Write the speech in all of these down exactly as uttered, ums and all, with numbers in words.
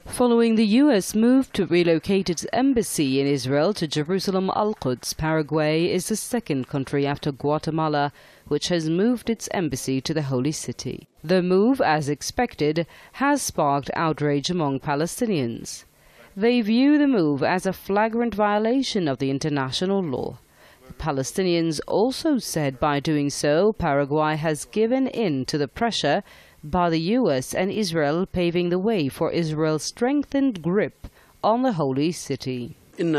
Following the U S move to relocate its embassy in Israel to Jerusalem Al-Quds, Paraguay is the second country after Guatemala which has moved its embassy to the holy city. The move, as expected, has sparked outrage among Palestinians. They view the move as a flagrant violation of the international law. The Palestinians also said by doing so, Paraguay has given in to the pressure by the U S and Israel, paving the way for Israel's strengthened grip on the holy city.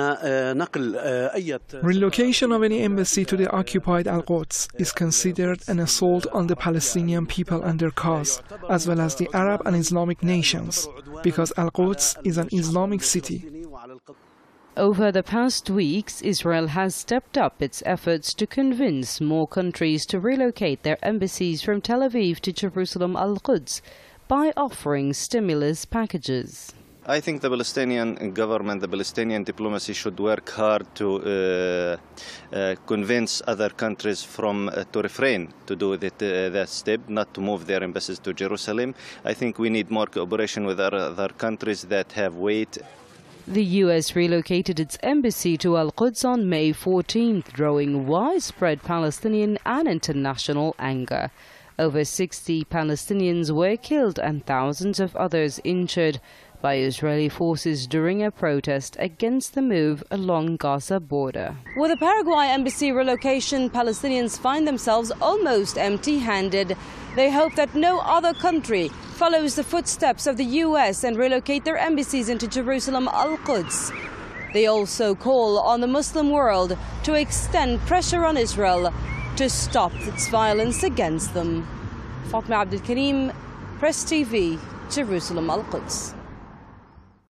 Relocation of any embassy to the occupied Al-Quds is considered an assault on the Palestinian people and their cause, as well as the Arab and Islamic nations, because Al-Quds is an Islamic city. Over the past weeks, Israel has stepped up its efforts to convince more countries to relocate their embassies from Tel Aviv to Jerusalem Al-Quds by offering stimulus packages. I think the Palestinian government, the Palestinian diplomacy should work hard to uh, uh, convince other countries from uh, to refrain to do that, uh, that step, not to move their embassies to Jerusalem. I think we need more cooperation with other countries that have weight. The U S relocated its embassy to Al-Quds on May fourteenth, drawing widespread Palestinian and international anger. Over sixty Palestinians were killed and thousands of others injured by Israeli forces during a protest against the move along Gaza border. With the Paraguay embassy relocation, Palestinians find themselves almost empty-handed. They hope that no other country follows the footsteps of the U S and relocate their embassies into Jerusalem Al-Quds. They also call on the Muslim world to extend pressure on Israel to stop its violence against them. Fatma Abdul Karim, Press T V, Jerusalem Al-Quds.